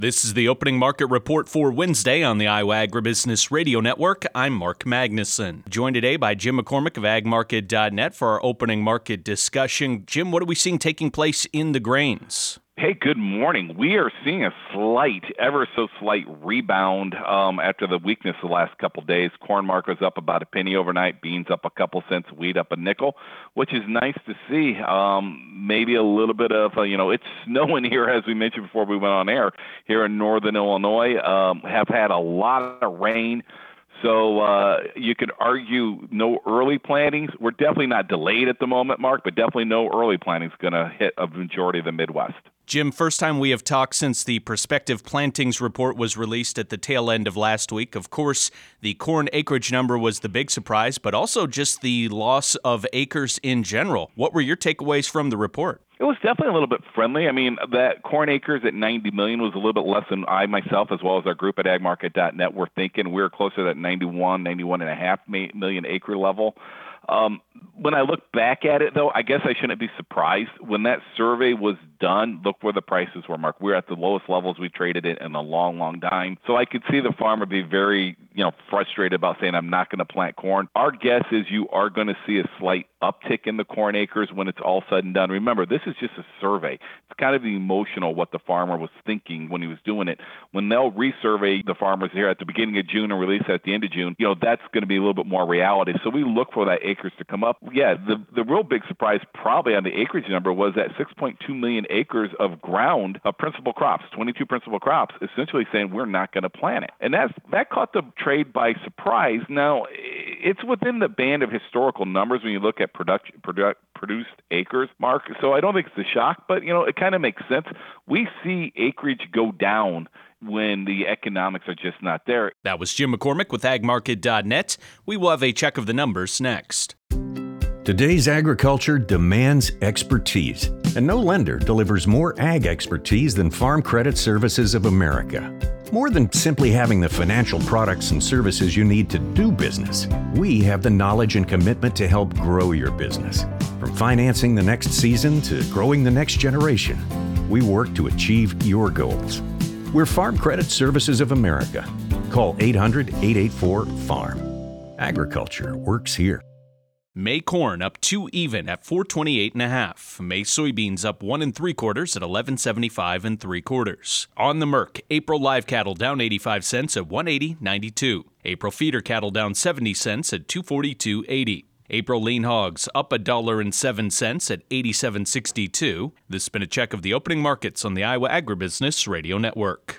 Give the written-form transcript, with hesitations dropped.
This is the opening market report for Wednesday on the Iowa Agribusiness Radio Network. I'm Mark Magnuson, joined today by Jim McCormick of agmarket.net for our opening market discussion. Jim, what are we seeing taking place in the grains? Hey, good morning. We are seeing a slight, ever so slight rebound after the weakness the last couple days. Corn market was up about a penny overnight, beans up a couple cents, wheat up a nickel, which is nice to see. Maybe a little bit of, it's snowing here, as we mentioned before we went on air, here in northern Illinois. Have had a lot of rain. So you could argue no early plantings. We're definitely not delayed at the moment, Mark, but definitely no early plantings going to hit a majority of the Midwest. Jim, first time we have talked since the prospective plantings report was released at the tail end of last week. Of course, the corn acreage number was the big surprise, but also just the loss of acres in general. What were your takeaways from the report? It was definitely a little bit friendly. I mean, that corn acres at 90 million was a little bit less than I myself, as well as our group at agmarket.net, were thinking. We were closer to that 91.5 million acre level. When I look back at it, though, I guess I shouldn't be surprised. When that survey was done, look where the prices were, Mark. We're at the lowest levels we traded in a long, long time. So I could see the farmer be very, frustrated about saying, I'm not going to plant corn. Our guess is you are going to see a slight uptick in the corn acres when it's all said and done. Remember, this is just a survey. It's kind of emotional what the farmer was thinking when he was doing it. When they'll resurvey the farmers here at the beginning of June and release at the end of June, that's going to be a little bit more reality. So we look for that acres to come up. Yeah, the real big surprise probably on the acreage number was that 6.2 million acres of ground of principal crops, 22 principal crops, essentially saying we're not going to plant it. And that caught the trade by surprise. Now, it's within the band of historical numbers when you look at produced acres, Mark. So I don't think it's a shock, but, it kind of makes sense. We see acreage go down when the economics are just not there. That was Jim McCormick with agmarket.net. We will have a check of the numbers next. Today's agriculture demands expertise, and no lender delivers more ag expertise than Farm Credit Services of America. More than simply having the financial products and services you need to do business, we have the knowledge and commitment to help grow your business. From financing the next season to growing the next generation, we work to achieve your goals. We're Farm Credit Services of America. Call 800-884-FARM. Agriculture works here. May corn up 2 even at 428.5. May soybeans up 1 3/4 at 11.75 3/4. On the Merc, April live cattle down 85 cents at 180.92. April feeder cattle down 70 cents at 242.80. April lean hogs up $1.07 at 87.62. This has been a check of the opening markets on the Iowa Agribusiness Radio Network.